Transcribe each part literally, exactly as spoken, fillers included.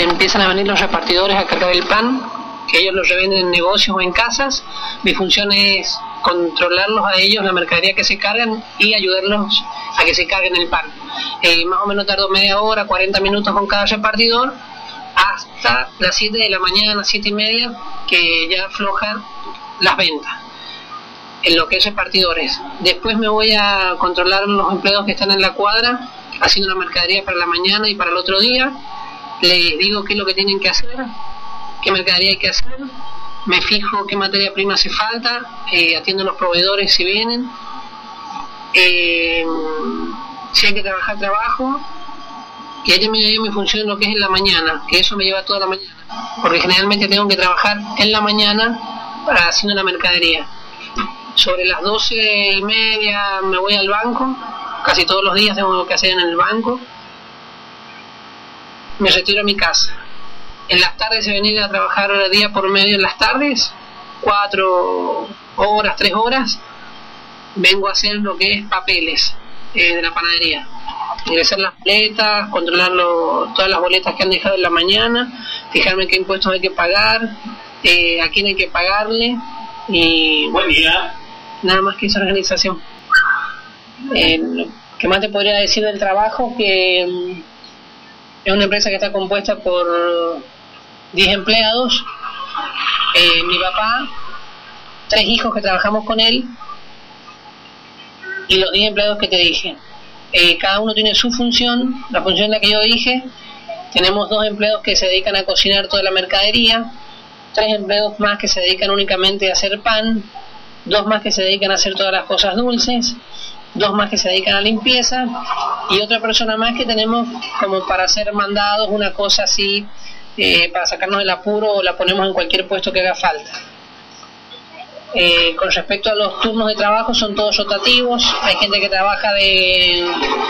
empiezan a venir los repartidores a cargar el pan, que ellos lo revenden en negocios o en casas. Mi función es controlarlos a ellos, la mercadería que se cargan, y ayudarlos a que se carguen el pan. Eh, más o menos tardo media hora, cuarenta minutos con cada repartidor, hasta las siete de la mañana, siete y media, que ya aflojan las ventas en lo que es repartidores. Después me voy a controlar los empleados que están en la cuadra haciendo la mercadería para la mañana y para el otro día. Les digo qué es lo que tienen que hacer, qué mercadería hay que hacer, me fijo qué materia prima hace falta, eh, atiendo a los proveedores si vienen, eh, si hay que trabajar, trabajo, y ahí me dio mi función en lo que es en la mañana, que eso me lleva toda la mañana, porque generalmente tengo que trabajar en la mañana para haciendo la mercadería. Sobre las doce y media me voy al banco, casi todos los días tengo que hacer en el banco, me retiro a mi casa. En las tardes se venir a trabajar día por medio en las tardes, cuatro horas, tres horas, vengo a hacer lo que es papeles eh, de la panadería. Ingresar las boletas, controlar lo, todas las boletas que han dejado en la mañana, fijarme qué impuestos hay que pagar, eh, a quién hay que pagarle, y buen día. Nada más que esa organización. Eh, lo que más te podría decir del trabajo, que um, es una empresa que está compuesta por diez empleados, eh, mi papá, tres hijos que trabajamos con él, y los diez empleados que te dije. Eh, cada uno tiene su función, la función en la que yo dije. Tenemos dos empleados que se dedican a cocinar toda la mercadería, tres empleados más que se dedican únicamente a hacer pan, dos más que se dedican a hacer todas las cosas dulces, dos más que se dedican a limpieza, y otra persona más que tenemos como para hacer mandados, una cosa así, eh, para sacarnos del apuro, o la ponemos en cualquier puesto que haga falta. Eh, con respecto a los turnos de trabajo, son todos rotativos. Hay gente que trabaja de...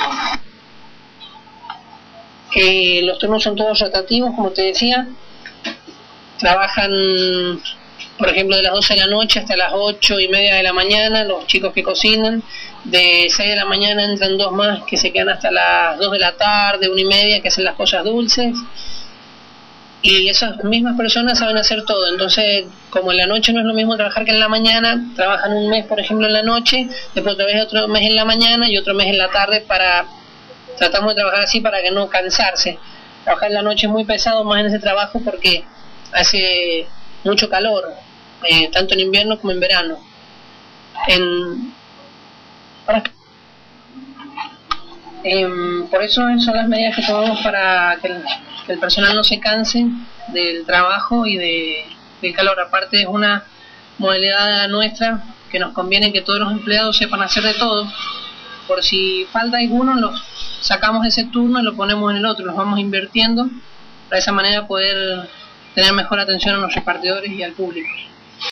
Eh, los turnos son todos rotativos, como te decía. Trabajan, por ejemplo, de las doce de la noche hasta las ocho y media de la mañana, los chicos que cocinan. De seis de la mañana entran dos más que se quedan hasta las dos de la tarde, una y media, que hacen las cosas dulces. Y esas mismas personas saben hacer todo. Entonces, como en la noche no es lo mismo trabajar que en la mañana, trabajan un mes, por ejemplo, en la noche, después otra vez otro mes en la mañana y otro mes en la tarde. Para tratamos de trabajar así para que no cansarse. Trabajar en la noche es muy pesado, más en ese trabajo, porque hace mucho calor, eh, tanto en invierno como en verano. En, eh, por eso son las medidas que tomamos para que el, que el personal no se canse del trabajo y de, del calor. Aparte, es una modalidad nuestra que nos conviene que todos los empleados sepan hacer de todo. Por si falta alguno, los sacamos ese turno y lo ponemos en el otro, los vamos invirtiendo, para de esa manera poder tener mejor atención a los repartidores y al público.